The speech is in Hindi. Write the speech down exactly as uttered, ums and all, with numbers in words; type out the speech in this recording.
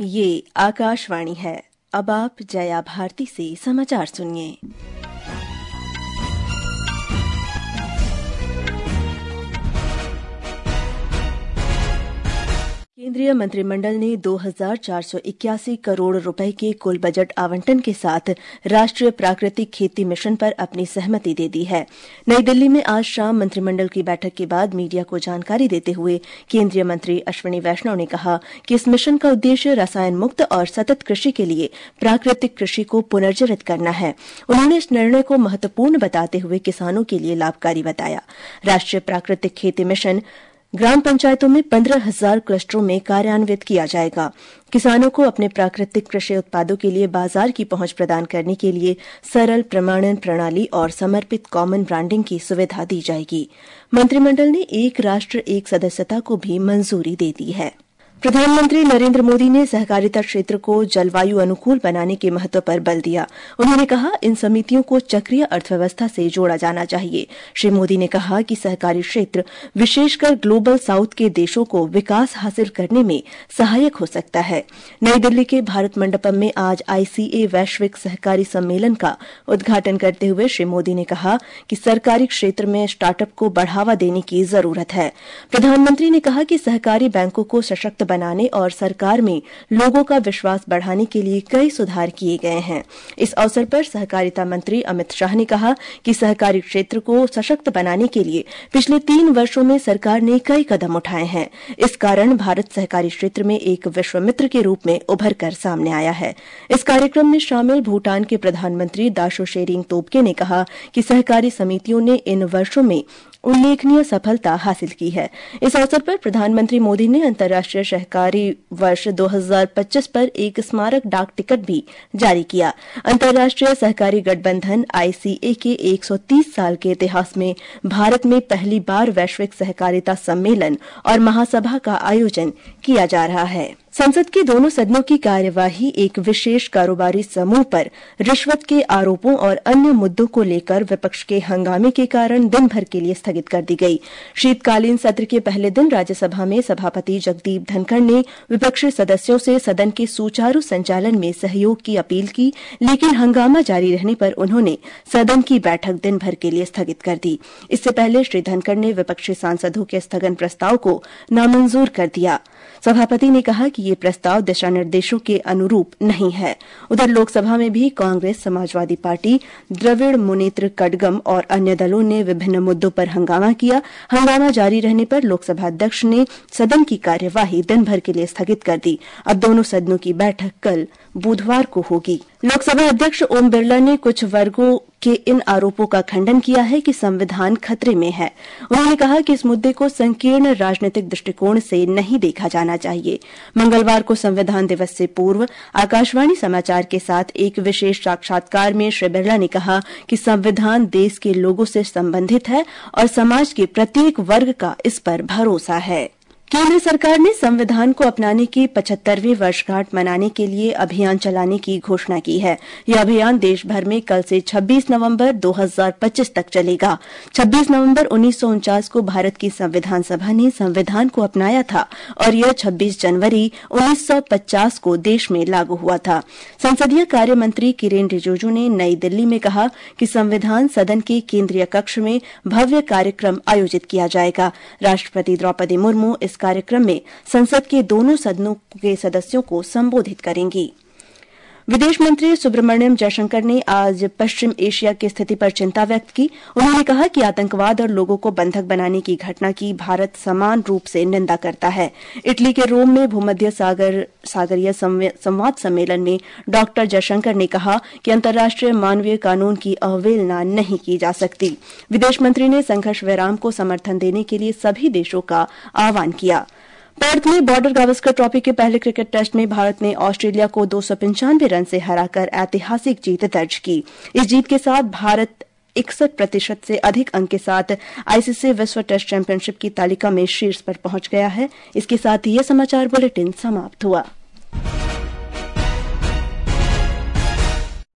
ये आकाशवाणी है। अब आप जया भारती से समाचार सुनिए। केंद्रीय मंत्रिमंडल ने दो हजार चार सौ इक्यासी करोड़ रुपए के कुल बजट आवंटन के साथ राष्ट्रीय प्राकृतिक खेती मिशन पर अपनी सहमति दे दी है। नई दिल्ली में आज शाम मंत्रिमंडल की बैठक के बाद मीडिया को जानकारी देते हुए केंद्रीय मंत्री अश्विनी वैष्णव ने कहा कि इस मिशन का उद्देश्य रसायन मुक्त और सतत कृषि के लिए प्राकृतिक कृषि को पुनर्जीवित करना है। उन्होंने इस निर्णय को महत्वपूर्ण बताते हुए किसानों के लिए लाभकारी बताया। राष्ट्रीय प्राकृतिक खेती मिशन ग्राम पंचायतों में पंद्रह हजार क्लस्टरों में कार्यान्वित किया जाएगा। किसानों को अपने प्राकृतिक कृषि उत्पादों के लिए बाजार की पहुंच प्रदान करने के लिए सरल प्रमाणन प्रणाली और समर्पित कॉमन ब्रांडिंग की सुविधा दी जाएगी। मंत्रिमंडल ने एक राष्ट्र एक सदस्यता को भी मंजूरी दे दी है। प्रधानमंत्री नरेंद्र मोदी ने सहकारिता क्षेत्र को जलवायु अनुकूल बनाने के महत्व पर बल दिया। उन्होंने कहा इन समितियों को चक्रीय अर्थव्यवस्था से जोड़ा जाना चाहिए। श्री मोदी ने कहा कि सहकारी क्षेत्र विशेषकर ग्लोबल साउथ के देशों को विकास हासिल करने में सहायक हो सकता है। नई दिल्ली के भारत मंडपम में आज आईसीए वैश्विक सहकारी सम्मेलन का उद्घाटन करते हुए श्री मोदी ने कहा कि सरकारी क्षेत्र में स्टार्टअप को बढ़ावा देने की जरूरत है। प्रधानमंत्री ने कहा कि सहकारी बैंकों को सशक्त बनाने और सरकार में लोगों का विश्वास बढ़ाने के लिए कई सुधार किए गए हैं। इस अवसर पर सहकारिता मंत्री अमित शाह ने कहा कि सहकारी क्षेत्र को सशक्त बनाने के लिए पिछले तीन वर्षों में सरकार ने कई कदम उठाए हैं। इस कारण भारत सहकारी क्षेत्र में एक विश्वमित्र के रूप में उभर कर सामने आया है। इस कार्यक्रम में शामिल भूटान के प्रधानमंत्री दाशो शेरिंग तोब्गे ने कहा कि सहकारी समितियों ने इन वर्षों में उल्लेखनीय सफलता हासिल की है। इस अवसर पर प्रधानमंत्री मोदी ने अंतर्राष्ट्रीय सहकारी वर्ष दो हजार पच्चीस पर एक स्मारक डाक टिकट भी जारी किया। अंतर्राष्ट्रीय सहकारी गठबंधन आईसीए के एक सौ तीस साल के इतिहास में भारत में पहली बार वैश्विक सहकारिता सम्मेलन और महासभा का आयोजन किया जा रहा है। संसद के दोनों सदनों की कार्यवाही एक विशेष कारोबारी समूह पर रिश्वत के आरोपों और अन्य मुद्दों को लेकर विपक्ष के हंगामे के कारण दिन भर के लिए स्थगित कर दी गई। शीतकालीन सत्र के पहले दिन राज्यसभा में सभापति जगदीप धनखड़ ने विपक्षी सदस्यों से सदन के सुचारू संचालन में सहयोग की अपील की, लेकिन हंगामा जारी रहने पर उन्होंने सदन की बैठक दिन भर के लिए स्थगित कर दी। इससे पहले श्री धनखड़ ने विपक्षी सांसदों के स्थगन प्रस्ताव को नामंजूर कर दिया। सभापति ने कहा कि ये प्रस्ताव दिशा निर्देशों के अनुरूप नहीं है। उधर लोकसभा में भी कांग्रेस, समाजवादी पार्टी, द्रविड़ मुनेत्र कड़गम और अन्य दलों ने विभिन्न मुद्दों पर हंगामा किया। हंगामा जारी रहने पर लोकसभा अध्यक्ष ने सदन की कार्यवाही दिन भर के लिए स्थगित कर दी। अब दोनों सदनों की बैठक कल बुधवार को होगी। लोकसभा अध्यक्ष ओम बिरला ने कुछ वर्गों के इन आरोपों का खंडन किया है कि संविधान खतरे में है। उन्होंने कहा कि इस मुद्दे को संकीर्ण राजनीतिक दृष्टिकोण से नहीं देखा जाना चाहिए। मंगलवार को संविधान दिवस से पूर्व आकाशवाणी समाचार के साथ एक विशेष साक्षात्कार में श्री बिरला ने कहा कि संविधान देश के लोगों से संबंधित है और समाज के प्रत्येक वर्ग का इस पर भरोसा है। केंद्र सरकार ने संविधान को अपनाने की पचहत्तरवीं वर्षगांठ मनाने के लिए अभियान चलाने की घोषणा की है। यह अभियान देश भर में कल से छब्बीस नवंबर दो हजार पच्चीस तक चलेगा। छब्बीस नवंबर उन्नीस सौ उनचास को भारत की संविधान सभा ने संविधान को अपनाया था और यह छब्बीस जनवरी उन्नीस सौ पचास को देश में लागू हुआ था। संसदीय कार्य मंत्री किरेन रिजिजू ने नई दिल्ली में कहा कि संविधान सदन के केंद्रीय कक्ष में भव्य कार्यक्रम आयोजित किया जाएगा। राष्ट्रपति द्रौपदी मुर्मू इस कार्यक्रम में संसद के दोनों सदनों के सदस्यों को संबोधित करेंगी। विदेश मंत्री सुब्रमण्यम जयशंकर ने आज पश्चिम एशिया की स्थिति पर चिंता व्यक्त की। उन्होंने कहा कि आतंकवाद और लोगों को बंधक बनाने की घटना की भारत समान रूप से निंदा करता है। इटली के रोम में भूमध्य सागर सागरीय संवाद सम्मेलन में डॉक्टर जयशंकर ने कहा कि अंतर्राष्ट्रीय मानवीय कानून की अवहेलना नहीं की जा सकती। विदेश मंत्री ने संघर्ष विराम को समर्थन देने के लिए सभी देशों का आह्वान किया। पर्थ में बॉर्डर गावस्कर ट्रॉफी के पहले क्रिकेट टेस्ट में भारत ने ऑस्ट्रेलिया को दो सौ पंचानवे रन से हराकर ऐतिहासिक जीत दर्ज की। इस जीत के साथ भारत इकसठ प्रतिशत से अधिक अंक के साथ आईसीसी विश्व टेस्ट चैंपियनशिप की तालिका में शीर्ष पर पहुंच गया है। इसके साथ ही यह समाचार बुलेटिन समाप्त हुआ।